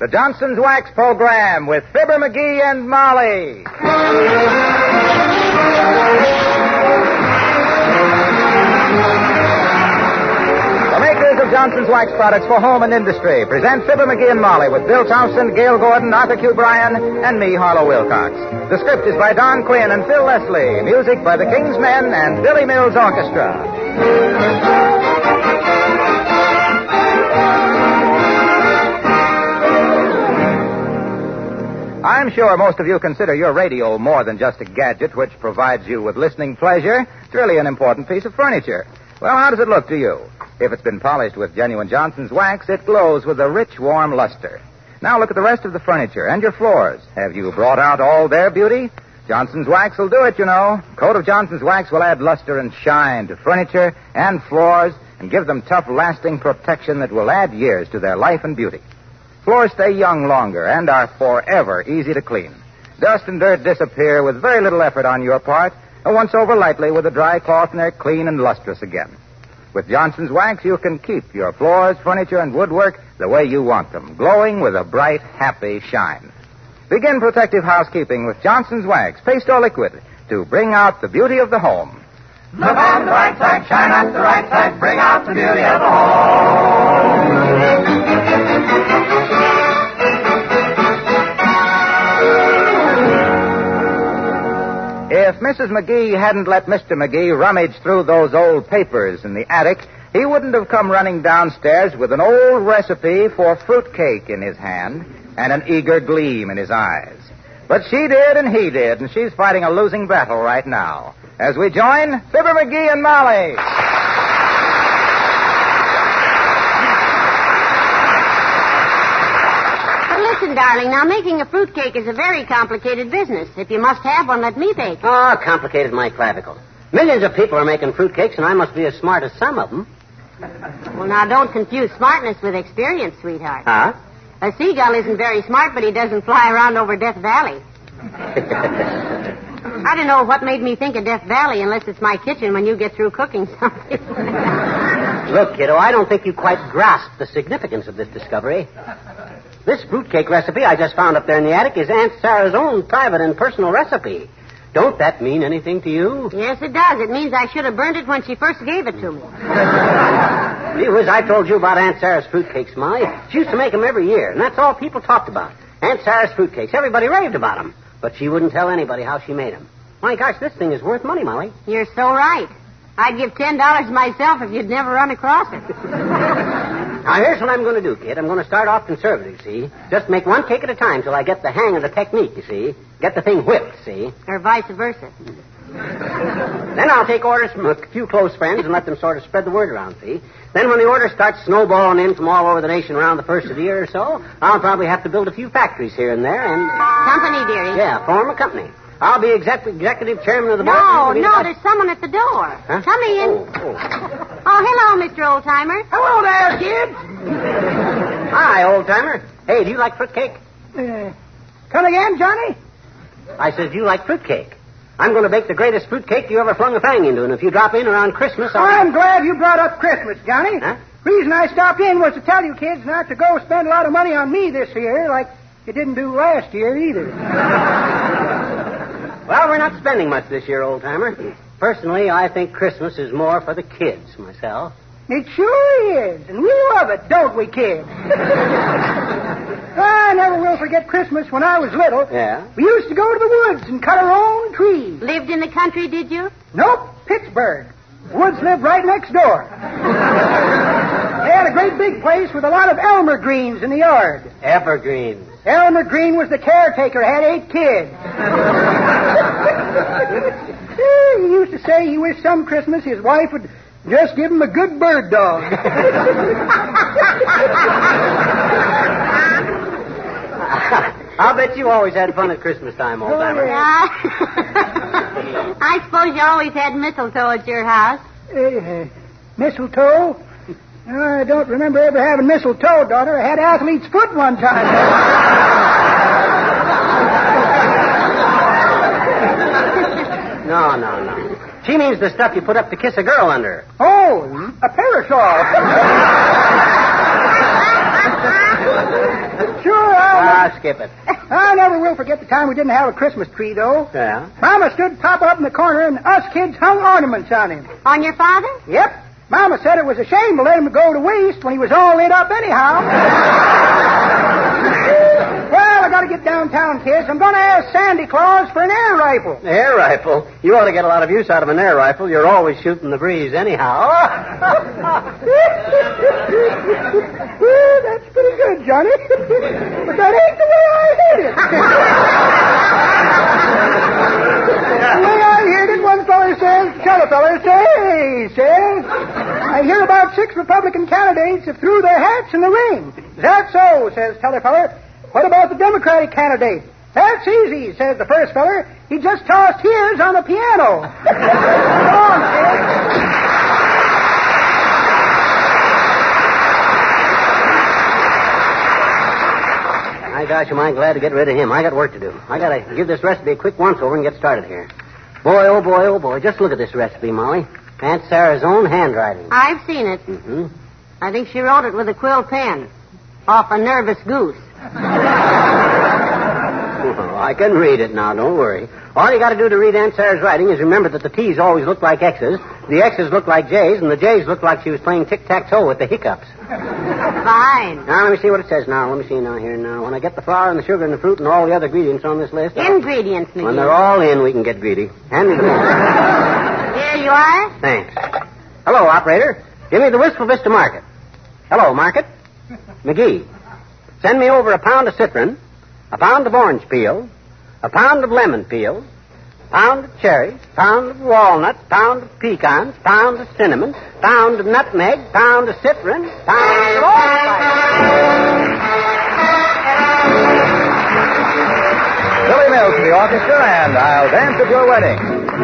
the Johnson's Wax Program with Fibber McGee and Molly. The makers of Johnson's Wax products for home and industry present Fibber McGee and Molly with Bill Thompson, Gail Gordon, Arthur Q. Bryan, and me, Harlow Wilcox. The script is by Don Quinn and Phil Leslie. Music by the King's Men and Billy Mills Orchestra. I'm sure most of you consider your radio more than just a gadget which provides you with listening pleasure. It's really an important piece of furniture. Well, how does it look to you? If it's been polished with genuine Johnson's Wax, it glows with a rich, warm luster. Now look at the rest of the furniture and your floors. Have you brought out all their beauty? Johnson's Wax will do it, you know. A coat of Johnson's Wax will add luster and shine to furniture and floors and give them tough, lasting protection that will add years to their life and beauty. Floors stay young longer and are forever easy to clean. Dust and dirt disappear with very little effort on your part, and once over lightly with a dry cloth and they're clean and lustrous again. With Johnson's Wax, you can keep your floors, furniture, and woodwork the way you want them, glowing with a bright, happy shine. Begin protective housekeeping with Johnson's Wax, paste or liquid, to bring out the beauty of the home. Look on the right side, shine at the right side, bring out the beauty of the home. If Mrs. McGee hadn't let Mr. McGee rummage through those old papers in the attic, he wouldn't have come running downstairs with an old recipe for fruitcake in his hand and an eager gleam in his eyes. But she did and he did, and she's fighting a losing battle right now. As we join Fibber McGee and Molly. Listen, darling, now making a fruitcake is a very complicated business. If you must have one, let me bake. Oh, complicated my clavicle. Millions of people are making fruitcakes, and I must be as smart as some of them. Well, now, don't confuse smartness with experience, sweetheart. Huh? A seagull isn't very smart, but he doesn't fly around over Death Valley. I don't know what made me think of Death Valley unless it's my kitchen when you get through cooking something. Look, kiddo, I don't think you quite grasp the significance of this discovery. This fruitcake recipe I just found up there in the attic is Aunt Sarah's own private and personal recipe. Don't that mean anything to you? Yes, it does. It means I should have burned it when she first gave it to me. Gee whiz, I told you about Aunt Sarah's fruitcakes, Molly. She used to make them every year, and that's all people talked about. Aunt Sarah's fruitcakes. Everybody raved about them. But she wouldn't tell anybody how she made them. My gosh, this thing is worth money, Molly. You're so right. I'd give $10 myself if you'd never run across it. Now, here's what I'm going to do, kid. I'm going to start off conservative, see? Just make one cake at a time till I get the hang of the technique, you see? Get the thing whipped, see? Or vice versa. Then I'll take orders from a few close friends and let them sort of spread the word around, see? Then when the orders start snowballing in from all over the nation around the first of the year or so, I'll probably have to build a few factories here and there and... Company, dearie. Yeah, form a company. I'll be executive chairman of the board. No, there's someone at the door. Huh? Come in. Oh, hello, Mr. Oldtimer. Hello there, kid. Hi, old-timer. Hey, do you like fruitcake? Come again, Johnny? I said, do you like fruitcake? I'm going to bake the greatest fruitcake you ever flung a fang into, and if you drop in around Christmas, I'm glad you brought up Christmas, Johnny. Huh? Reason I stopped in was to tell you kids not to go spend a lot of money on me this year, like you didn't do last year either. Well, we're not spending much this year, old-timer. Personally, I think Christmas is more for the kids, myself. It sure is, and we love it, don't we, kids? I never will forget Christmas when I was little. Yeah? We used to go to the woods and cut our own trees. Lived in the country, did you? Nope, Pittsburgh. The woods lived right next door. They had a great big place with a lot of Elmer Greens in the yard. Evergreens. Elmer Green was the caretaker, had 8 kids. He used to say he wished some Christmas his wife would just give him a good bird dog. I'll bet you always had fun at Christmas time, old-timer. Yeah. I suppose you always had mistletoe at your house. Mistletoe? I don't remember ever having mistletoe, daughter. I had athlete's foot one time. No. She means the stuff you put up to kiss a girl under. Oh, a parasol. Sure, skip it. I never will forget the time we didn't have a Christmas tree, though. Yeah? Mama stood propped up in the corner, and us kids hung ornaments on him. On your father? Yep. Mama said it was a shame to let him go to waste when he was all lit up anyhow. Well, I got to get downtown, kids. I'm going to ask Sandy Claus for an air rifle. Air rifle? You ought to get a lot of use out of an air rifle. You're always shooting the breeze anyhow. That's pretty good, Johnny. But that ain't the way I heard it. The way I heard it, one feller says, t'other feller says, I hear about 6 Republican candidates have threw their hats in the ring. Is that so, says t'other feller. What about the Democratic candidate? That's easy, says the first feller. He just tossed his on the piano. Come on, kid. My gosh, am I glad to get rid of him. I got work to do. I got to give this recipe a quick once-over and get started here. Boy, oh boy, oh boy. Just look at this recipe, Molly. Aunt Sarah's own handwriting. I've seen it. Mm-hmm. I think she wrote it with a quill pen. Off a nervous goose. Oh, I can read it now, don't worry. All you got to do to read Aunt Sarah's writing is remember that the T's always look like X's, the X's look like J's, and the J's look like she was playing tic-tac-toe with the hiccups. Fine. Now, let me see what it says now. Let me see now here now. When I get the flour and the sugar and the fruit and all the other ingredients on this list... Ingredients, McGee. When they're all in, we can get greedy. Hand me the bowl. Here you are. Thanks. Hello, operator. Give me the Wistful Vista Market. Hello, Market. McGee. Send me over a pound of citron, a pound of orange peel, a pound of lemon peel, a pound of cherries, a pound of walnuts, a pound of pecans, a pound of cinnamon, a pound of nutmeg, a pound of citron, a pound of Billy Mills to the orchestra, and I'll Dance at Your Wedding.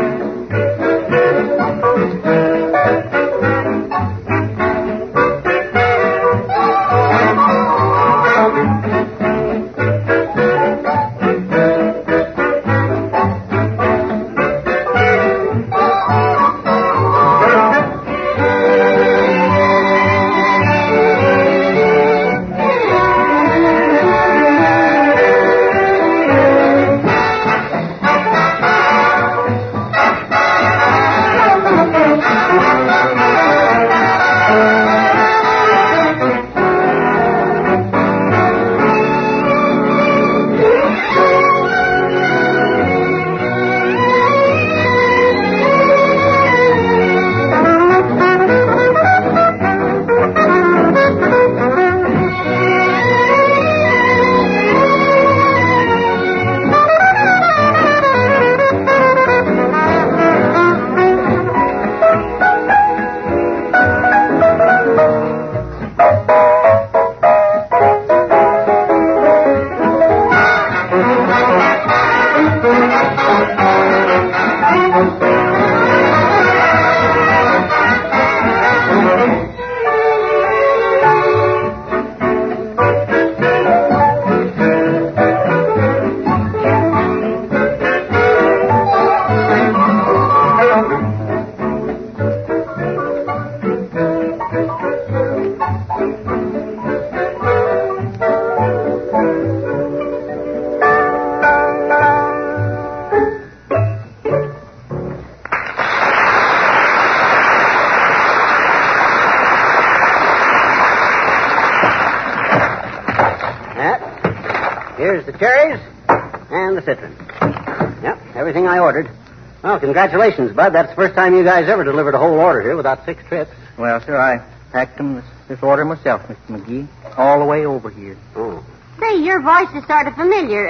Here's the cherries and the citron. Yep, everything I ordered. Well, congratulations, Bud. That's the first time you guys ever delivered a whole order here without 6 trips. Well, sir, I packed this order myself, Mr. McGee, all the way over here. Oh. Say, your voice is sort of familiar.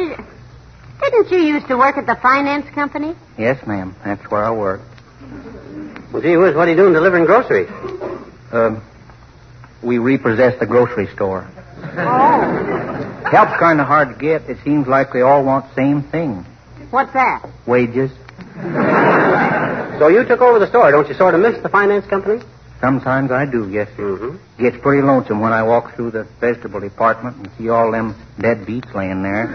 Didn't you used to work at the finance company? Yes, ma'am. That's where I work. Well, gee whiz, what are you doing delivering groceries? We repossessed the grocery store. Oh. Help's kind of hard to get. It seems like they all want the same thing. What's that? Wages. So you took over the store. Don't you sort of miss the finance company? Sometimes I do, yes, sir. Mm-hmm. Gets pretty lonesome when I walk through the vegetable department and see all them dead beets laying there.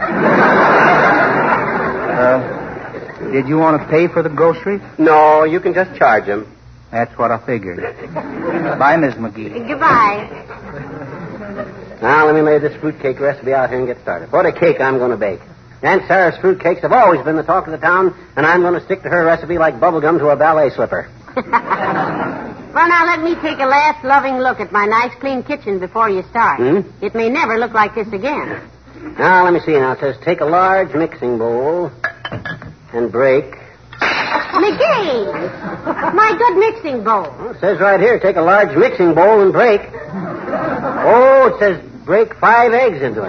Did you want to pay for the groceries? No, you can just charge them. That's what I figured. Bye, Miss McGee. Goodbye. Now, let me lay this fruitcake recipe out here and get started. What a cake I'm going to bake. Aunt Sarah's fruitcakes have always been the talk of the town, and I'm going to stick to her recipe like bubblegum to a ballet slipper. Well, now, let me take a last loving look at my nice, clean kitchen before you start. It may never look like this again. Now, let me see. Now, it says take a large mixing bowl and break. McGee! My good mixing bowl. Well, it says right here, take a large mixing bowl and break. Oh, it says break 5 eggs into it.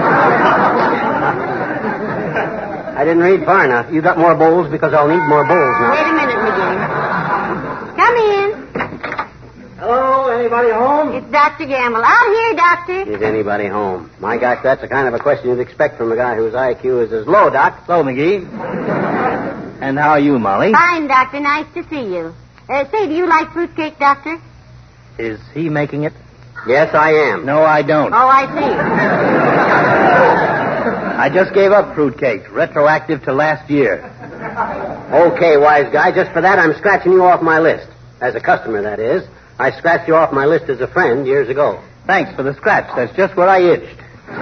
I didn't read far enough. You got more bowls because I'll need more bowls now. Wait a minute, McGee. Come in. Hello, anybody home? It's Dr. Gamble. Out here, Doctor. Is anybody home? My gosh, that's the kind of a question you'd expect from a guy whose IQ is as low, Doc. Hello, McGee. And how are you, Molly? Fine, Doctor. Nice to see you. Say, do you like fruitcake, Doctor? Is he making it? Yes, I am. No, I don't. Oh, I see. I just gave up fruitcake, retroactive to last year. Okay, wise guy. Just for that, I'm scratching you off my list. As a customer, that is. I scratched you off my list as a friend years ago. Thanks for the scratch. That's just where I itched.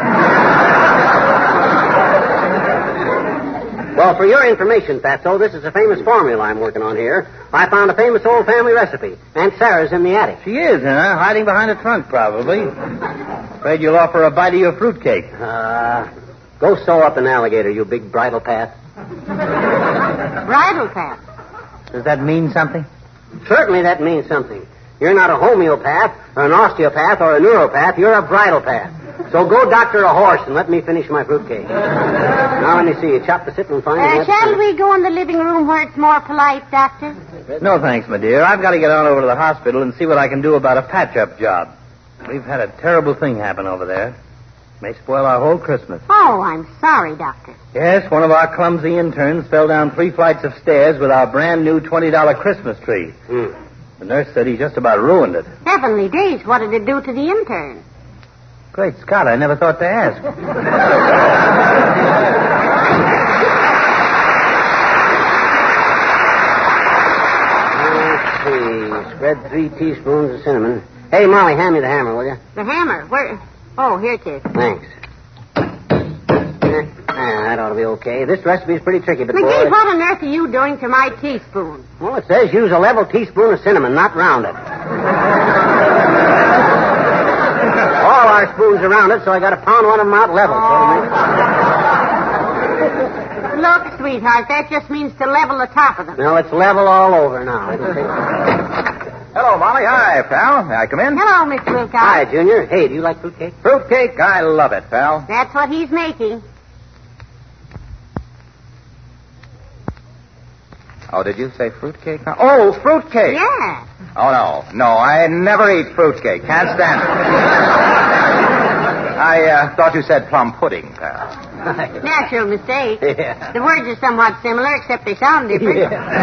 Well, for your information, Fatso, this is a famous formula I'm working on here. I found a famous old family recipe. Aunt Sarah's in the attic. She is, huh? Hiding behind a trunk, probably. Afraid you'll offer a bite of your fruitcake. Go sew up an alligator, you big bridle path. Bridle path. Does that mean something? Certainly that means something. You're not a homeopath, or an osteopath, or a neuropath. You're a bridle path. So go doctor a horse and let me finish my fruitcake. Now, let me see. You chop the sitting and fine. Shall we go in the living room where it's more polite, Doctor? No, thanks, my dear. I've got to get on over to the hospital and see what I can do about a patch-up job. We've had a terrible thing happen over there. May spoil our whole Christmas. Oh, I'm sorry, Doctor. Yes, one of our clumsy interns fell down 3 flights of stairs with our brand-new $20 Christmas tree. The nurse said he just about ruined it. Heavenly days, what did it do to the intern? Great Scott, I never thought to ask. Let's see. Spread 3 teaspoons of cinnamon. Hey, Molly, hand me the hammer, will you? The hammer? Where? Oh, here it is. Thanks. That ought to be okay. This recipe is pretty tricky, but McGee, boy... what on earth are you doing to my teaspoon? Well, it says use a level teaspoon of cinnamon, not rounded. All our spoons are rounded, so I got to pound one of them out level. Look, sweetheart, that just means to level the top of them. No, it's level all over now. Hello, Molly. Hi, pal. May I come in? Hello, Miss Wilcox. Hi, Junior. Hey, do you like fruitcake? Fruitcake? I love it, pal. That's what he's making. Oh, did you say fruitcake? Oh, fruitcake. Yeah. Oh, no. No, I never eat fruitcake. Can't stand it. I thought you said plum pudding, pal. Natural mistake. Yeah. The words are somewhat similar, except they sound different.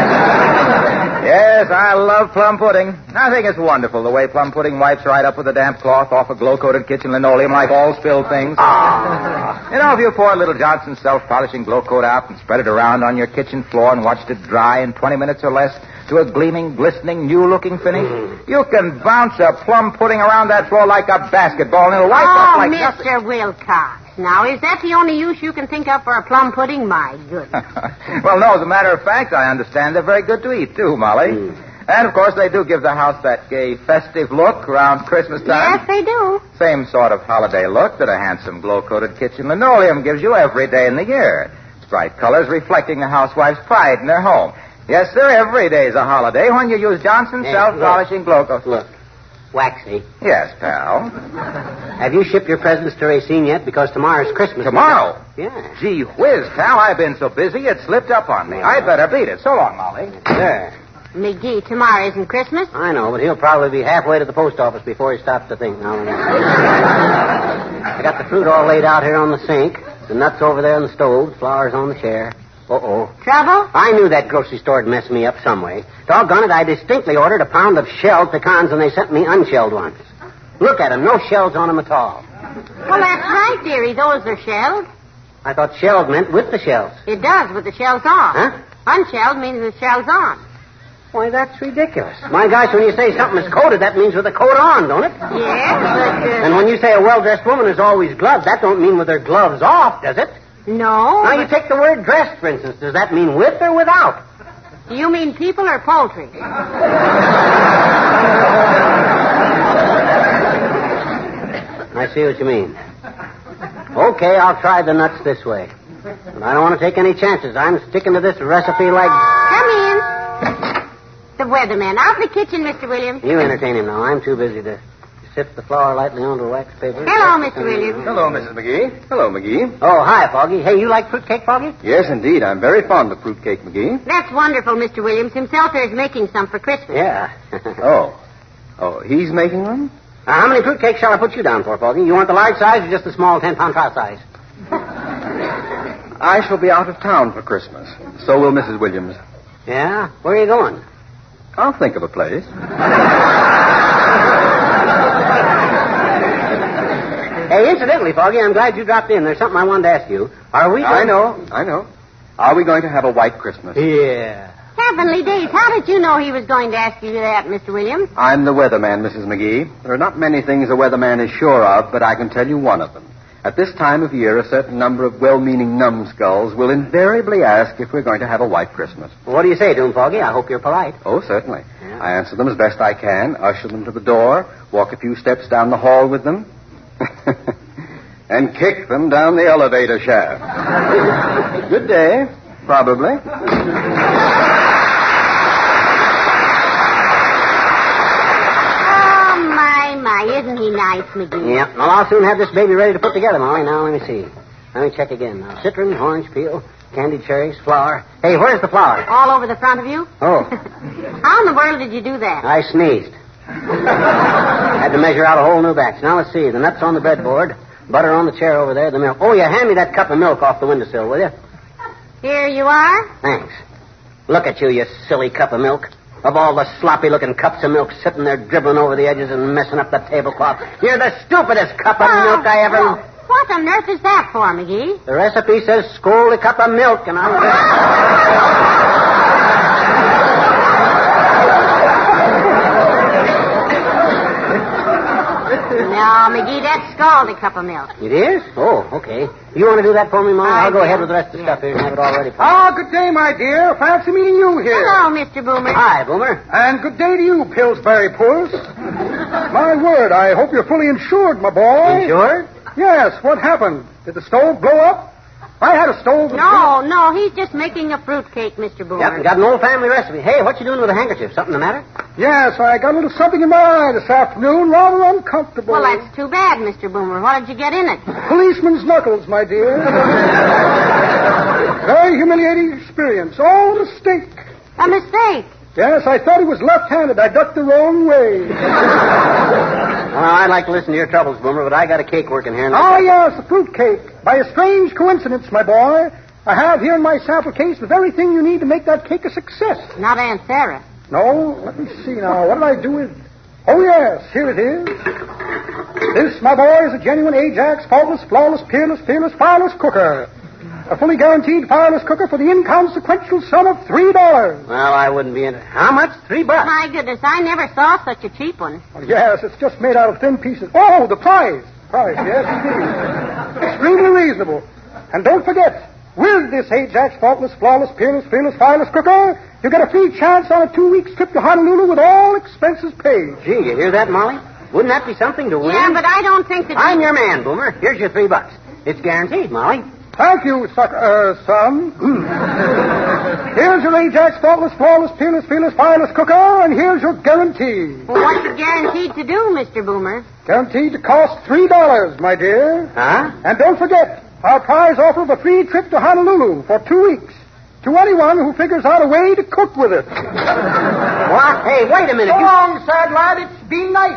Yes, I love plum pudding. I think it's wonderful the way plum pudding wipes right up with a damp cloth off a glow-coated kitchen linoleum like all spilled things. You know, if you pour a little Johnson's self-polishing glow coat out and spread it around on your kitchen floor and watched it dry in 20 minutes or less to a gleaming, glistening, new-looking finish, you can bounce a plum pudding around that floor like a basketball and it'll wipe up like nothing. Mr. Wilcox. Now, is that the only use you can think of for a plum pudding? My goodness. Well, no, as a matter of fact, I understand they're very good to eat, too, Molly. And, of course, they do give the house that gay, festive look around Christmas time. Yes, they do. Same sort of holiday look that a handsome glow-coated kitchen linoleum gives you every day in the year. Its bright colors reflecting the housewife's pride in their home. Yes, sir, every day's a holiday when you use Johnson's self-polishing glow coat. Look. Waxy. Yes, pal. Have you shipped your presents to Racine yet? Because tomorrow's Christmas. Tomorrow? Yeah. Gee whiz, pal, I've been so busy it slipped up on me. I'd better beat it. So long, Molly. There. McGee, tomorrow isn't Christmas. I know, but he'll probably be halfway to the post office before he stops to think. Now, I got the fruit all laid out here on the sink, the nuts over there on the stove, flowers on the chair. Uh-oh. Trouble? I knew that grocery store would mess me up some way. Doggone it, I distinctly ordered a pound of shelled pecans and they sent me unshelled ones. Look at them, no shells on them at all. Well, that's right, dearie. Those are shelled. I thought shelled meant with the shells. It does, with the shells on. Huh? Unshelled means the shell's on. Why, that's ridiculous. My gosh, when you say something is coated, that means with a coat on, don't it? Yes, but... And when you say a well-dressed woman is always gloved, that don't mean with her gloves off, does it? No. Now, you take the word dressed, for instance. Does that mean with or without? Do you mean people or poultry? I see what you mean. Okay, I'll try the nuts this way. But I don't want to take any chances. I'm sticking to this recipe like... Come in. The weatherman. Out in the kitchen, Mr. Williams. You entertain him now. I'm too busy to sift the flour lightly onto wax paper. Hello, Mr. Williams. Hello, Mrs. McGee. Hello, McGee. Oh, hi, Foggy. Hey, you like fruitcake, Foggy? Yes, indeed. I'm very fond of fruitcake, McGee. That's wonderful, Mr. Williams. Himself is making some for Christmas. Yeah. Oh, he's making them? How many fruitcakes shall I put you down for, Foggy? You want the large size or just the small 10-pound trial size? I shall be out of town for Christmas. So will Mrs. Williams. Yeah? Where are you going? I'll think of a place. Hey, incidentally, Foggy, I'm glad you dropped in. There's something I wanted to ask you. Are we going... I know. Are we going to have a white Christmas? Yeah. Heavenly days. How did you know he was going to ask you that, Mr. Williams? I'm the weatherman, Mrs. McGee. There are not many things a weatherman is sure of, but I can tell you one of them. At this time of year, a certain number of well-meaning numbskulls will invariably ask if we're going to have a white Christmas. What do you say to him, Foggy? I hope you're polite. Oh, certainly. Yeah. I answer them as best I can, usher them to the door, walk a few steps down the hall with them, and kick them down the elevator shaft. Good day, probably. Isn't he nice, McGee? Yeah. Well, I'll soon have this baby ready to put together, Molly. Now, let me see. Let me check again. Now, citron, orange peel, candied cherries, flour. Hey, where's the flour? All over the front of you? Oh. How in the world did you do that? I sneezed. Had to measure out a whole new batch. Now, let's see. The nuts on the breadboard, butter on the chair over there, the milk. Oh, yeah, hand me that cup of milk off the windowsill, will you? Here you are. Thanks. Look at you silly cup of milk. Of all the sloppy-looking cups of milk sitting there dribbling over the edges and messing up the tablecloth, you're the stupidest cup of milk I ever... Oh, what on earth is that for, McGee? The recipe says scold a cup of milk, and I'm... No, McGee, that's scald a cup of milk. It is? Oh, okay. You want to do that for me, Molly? I'll go ahead with the rest of the stuff here and have it all ready for you. Ah, good day, my dear. Fancy meeting you here. Hello, Mr. Boomer. Hi, Boomer. And good day to you, Pillsbury Puss. My word, I hope you're fully insured, my boy. Insured? Yes, what happened? Did the stove blow up? I had a stove... No, he's just making a fruitcake, Mr. Boomer. Yep, got an old family recipe. Hey, what you doing with a handkerchief? Something the matter? Yes, I got a little something in my eye this afternoon, rather uncomfortable. Well, that's too bad, Mr. Boomer. What did you get in it? Policeman's knuckles, my dear. Very humiliating experience. Oh, mistake. A mistake? Yes, I thought he was left-handed. I ducked the wrong way. Well, I'd like to listen to your troubles, Boomer, but I got a cake working here. Oh, yes, a fruit cake. By a strange coincidence, my boy, I have here in my sample case the very thing you need to make that cake a success. Not Aunt Sarah. No, let me see now. What did I do with... Oh, yes, here it is. This, my boy, is a genuine Ajax, faultless, flawless, peerless, fireless cooker. A fully guaranteed fireless cooker for the inconsequential sum of $3. Well, I wouldn't be in it. How much? $3? My goodness, I never saw such a cheap one. Oh, yes, it's just made out of thin pieces. Oh, the price. Yes, indeed. Extremely reasonable. And don't forget, with this Ajax faultless, flawless, peerless, fireless cooker, you get a free chance on a 2-week trip to Honolulu with all expenses paid. Gee, you hear that, Molly? Wouldn't that be something to win? Yeah, but I don't think that... I'm your man, Boomer. Here's your $3. It's guaranteed, Molly. Thank you, son. Here's your Ajax faultless, flawless, peerless, fireless cooker, and here's your guarantee. Well, what's it guaranteed to do, Mr. Boomer? Guaranteed to cost $3, my dear. Huh? And don't forget, our prize offer of a free trip to Honolulu for 2 weeks to anyone who figures out a way to cook with it. What? Hey, wait a minute. So long, sad lad. It's been nice.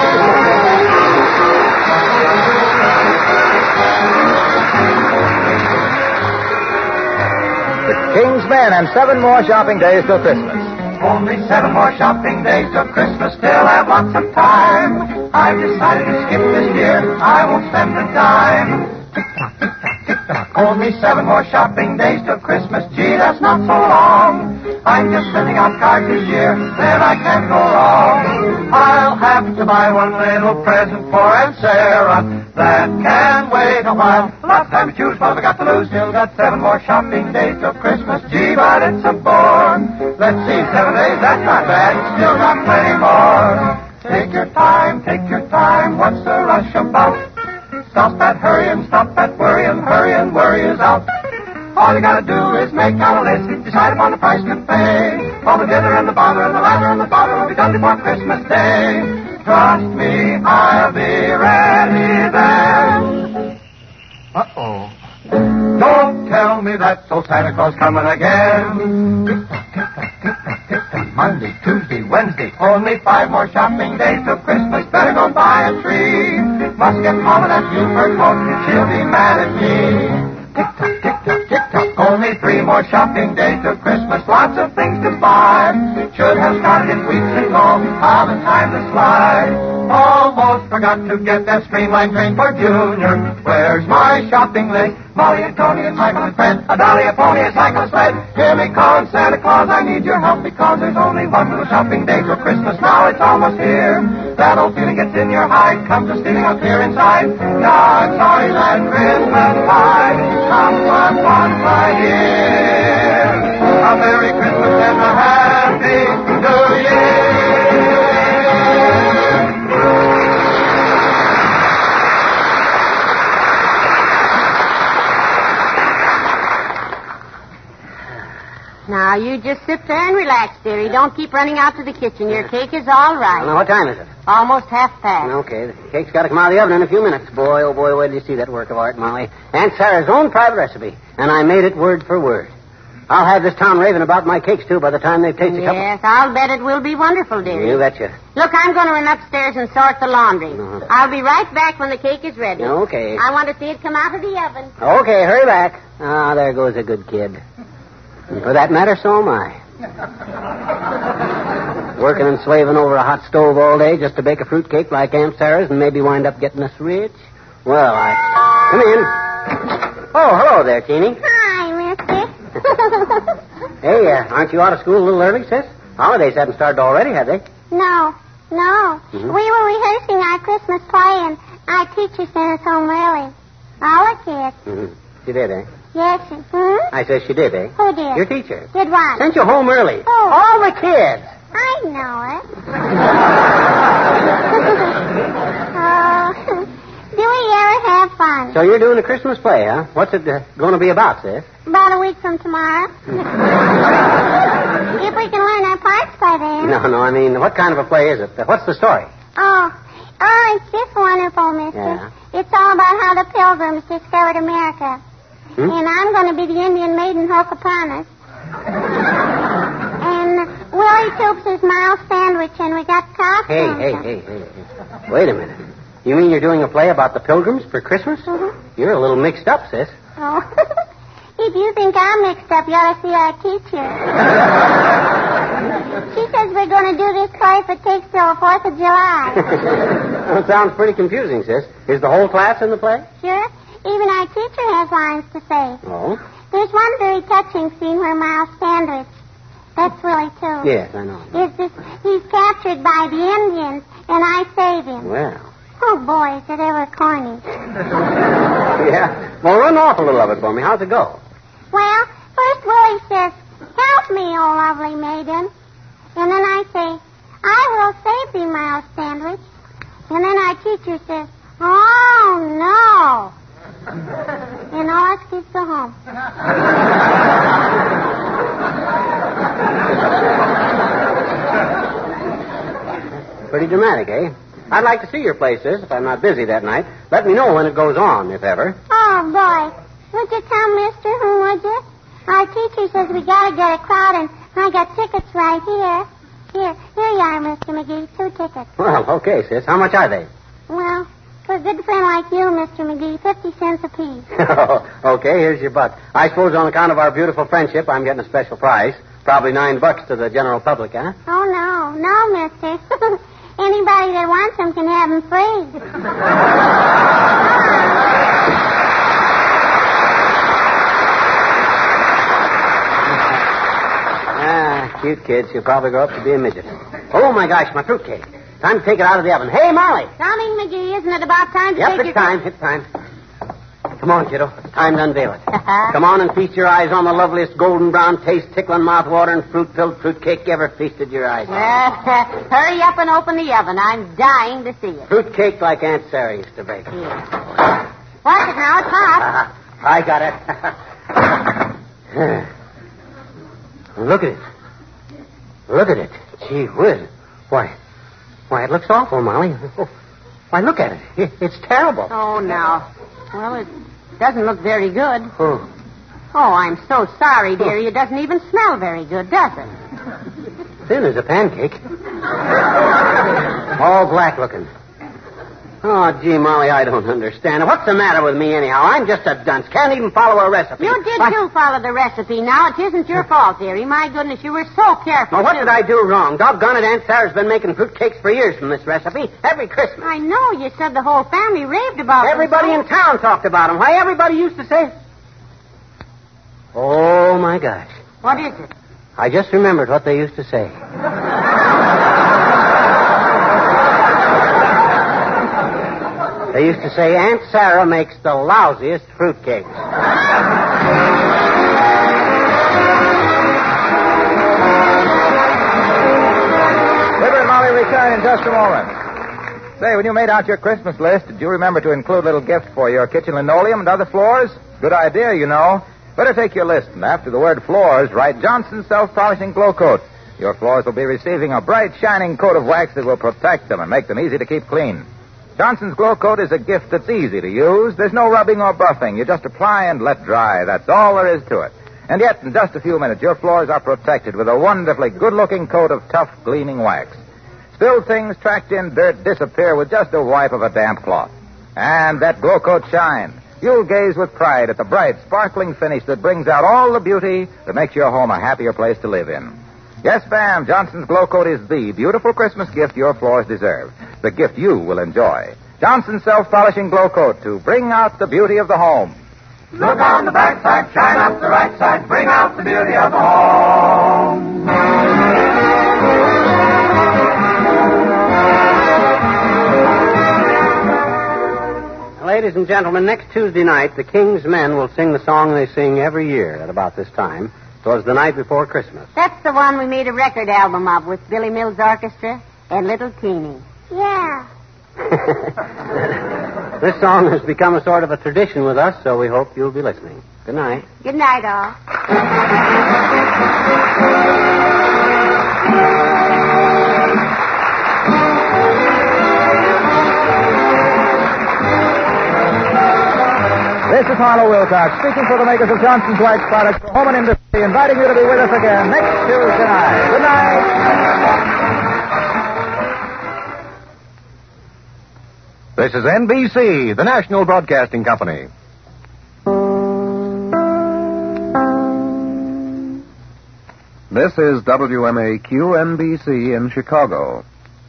The King's Men and 7 more shopping days till Christmas. Only 7 more shopping days till Christmas, still have lots of time. I've decided to skip this year, I won't spend a dime. Tick-tock, tick-tock, tick-tock. Only 7 more shopping days till Christmas, gee, that's not so long. I'm just sending out cards this year, then I can't go wrong. I'll have to buy one little present for Aunt Sarah that can wait a while. Lots of time to choose, what have I got to lose? Still got 7 more shopping days till Christmas. Gee, but it's a bore. Let's see, 7 days, that's not bad. Still got plenty more. Take your time, what's the rush about? Stop that hurrying, stop that worrying, hurry and worry is out. All you gotta do is make out a list, decide upon the price to pay. All the dither and the bother and the lather and the bother will be done before Christmas Day. Trust me, I'll be ready then. Uh-oh. Don't tell me that's old Santa Claus coming again. Tick-tock, Monday, Tuesday, Wednesday, only 5 more shopping days till Christmas. Better go buy a tree. Must get Mama that new fur coat, she'll be mad at me. Tick-tock, only 3 more shopping days till Christmas. Lots of things to buy. Should have started it weeks ago. How the time to slide. Almost forgot to get that streamlined train for Junior. Where's my shopping list? Molly and Tony and Michael and Fred, a dolly, a pony, a cycle, a sled. Hear me calling Santa Claus, I need your help because there's only one little shopping day till Christmas. Now it's almost here. That old feeling gets in your hide, comes to stealing up here inside. God, sorry, that Christmas tide. Come on, my dear. A Merry Christmas and a Happy New Year. Now, you just sit there and relax, dearie. Don't keep running out to the kitchen. Your cake is all right. Now, what time is it? Almost 1:30. Okay, the cake's got to come out of the oven in a few minutes. Boy, oh boy, where did you see that work of art, Molly? Aunt Sarah's own private recipe, and I made it word for word. I'll have this town raving about my cakes, too, by the time they've tasted a couple. Yes, I'll bet it will be wonderful, dearie. You betcha. Look, I'm going to run upstairs and sort the laundry. Uh-huh. I'll be right back when the cake is ready. Okay. I want to see it come out of the oven. Okay, hurry back. Ah, there goes a good kid. And for that matter, so am I. Working and slaving over a hot stove all day just to bake a fruit cake like Aunt Sarah's and maybe wind up getting us rich? Well, Come in. Oh, hello there, Teeny. Hi, mister. Hey, aren't you out of school a little early, sis? Holidays haven't started already, have they? No. Mm-hmm. We were rehearsing our Christmas play, and our teacher sent us home early. All the kids. Mm-hmm. She did, eh? Yes, I said she did, eh? Who did? Your teacher. Did what? Sent you home early. Who? All the kids. I know it. Oh, do we ever have fun? So you're doing a Christmas play, huh? What's it going to be about, sis? About a week from tomorrow. If we can learn our parts by then. No, I mean, what kind of a play is it? What's the story? Oh, it's just wonderful, mister. Yeah. It's all about how the Pilgrims discovered America. Hmm? And I'm going to be the Indian maiden Hokoponis. And Willie Toops is Miles Sandwich, and we got costumes. Hey. Wait a minute. You mean you're doing a play about the Pilgrims for Christmas? Mm-hmm. You're a little mixed up, sis. Oh. If you think I'm mixed up, you ought to see our teacher. She says we're going to do this play if it takes till the 4th of July. Well, it sounds pretty confusing, sis. Is the whole class in the play? Sure. Even our teacher has lines to say. Oh? There's one very touching scene where Miles Sandwich, that's Willie too. Yes, I know. He's captured by the Indians, and I save him. Well. Oh, boy, is it ever corny. Yeah. Well, run off a little of it for me. How's it go? Well, first Willie says, "Help me, oh lovely maiden." And then I say, "I will save thee, Miles Sandwich." And then our teacher says, "Oh, no." And all us kids go home. Pretty dramatic, eh? I'd like to see your play, sis, if I'm not busy that night. Let me know when it goes on, if ever. Oh, boy. Would you come, mister? Who would you? Our teacher says we got to get a crowd, and I got tickets right here. Here you are, Mr. McGee. 2 tickets. Well, okay, sis. How much are they? Well, for a good friend like you, Mr. McGee, 50 cents apiece. Okay, here's your buck. I suppose on account of our beautiful friendship, I'm getting a special price. Probably $9 to the general public, huh? Oh, no, mister. Anybody that wants them can have them free. Cute kid. She'll probably grow up to be a midget. Oh, my gosh, my fruitcake. Time to take it out of the oven. Hey, Molly. Coming, McGee. Isn't it about time to Yep, take it's your... time. It's time. Come on, kiddo. It's time to unveil it. Come on and feast your eyes on the loveliest golden brown taste, tickling mouth-watering, fruit-filled fruitcake you ever feasted your eyes on. Hurry up and open the oven. I'm dying to see it. Fruitcake like Aunt Sarah used to bake. Yeah. Watch it now. It's hot. I got it. Look at it. Look at it. Gee whiz. Why, it looks awful, Molly. Why, look at it. It's terrible. Oh, no. Well, it doesn't look very good. Oh. Oh, I'm so sorry, dearie. It doesn't even smell very good, does it? Thin as a pancake. All black looking. Oh, gee, Molly, I don't understand. What's the matter with me, anyhow? I'm just a dunce. Can't even follow a recipe. You did, too, follow the recipe. Now, it isn't your fault, dearie. My goodness, you were so careful. Well, what did I do wrong? Doggone it, Aunt Sarah's been making fruitcakes for years from this recipe. Every Christmas. I know. You said the whole family raved about them. Everybody in town talked about them. Why, everybody used to say... Oh, my gosh. What is it? I just remembered what they used to say. They used to say Aunt Sarah makes the lousiest fruitcakes. Fibber and Molly return in just a moment. Say, when you made out your Christmas list, did you remember to include little gifts for your kitchen linoleum and other floors? Good idea, you know. Better take your list, and after the word floors, write Johnson's Self-Polishing Glow Coat. Your floors will be receiving a bright, shining coat of wax that will protect them and make them easy to keep clean. Johnson's Glow Coat is a gift that's easy to use. There's no rubbing or buffing. You just apply and let dry. That's all there is to it. And yet, in just a few minutes, your floors are protected with a wonderfully good-looking coat of tough, gleaming wax. Spilled things, tracked in dirt disappear with just a wipe of a damp cloth. And that Glow Coat shine. You'll gaze with pride at the bright, sparkling finish that brings out all the beauty that makes your home a happier place to live in. Yes, ma'am, Johnson's Glow Coat is the beautiful Christmas gift your floors deserve. The gift you will enjoy. Johnson's Self-Polishing Glow Coat to bring out the beauty of the home. Look on the back side, shine up the right side, bring out the beauty of the home. Ladies and gentlemen, next Tuesday night, the King's Men will sing the song they sing every year at about this time. It was the night before Christmas. That's the one we made a record album of with Billy Mills Orchestra and Little Teeny. Yeah. This song has become a sort of a tradition with us, so we hope you'll be listening. Good night. Good night, all. This is Harlow Wilcox, speaking for the makers of Johnson's Wax Products for Home and Industry, inviting you to be with us again next Tuesday night. Good night. This is NBC, the National Broadcasting Company. This is WMAQ-NBC in Chicago.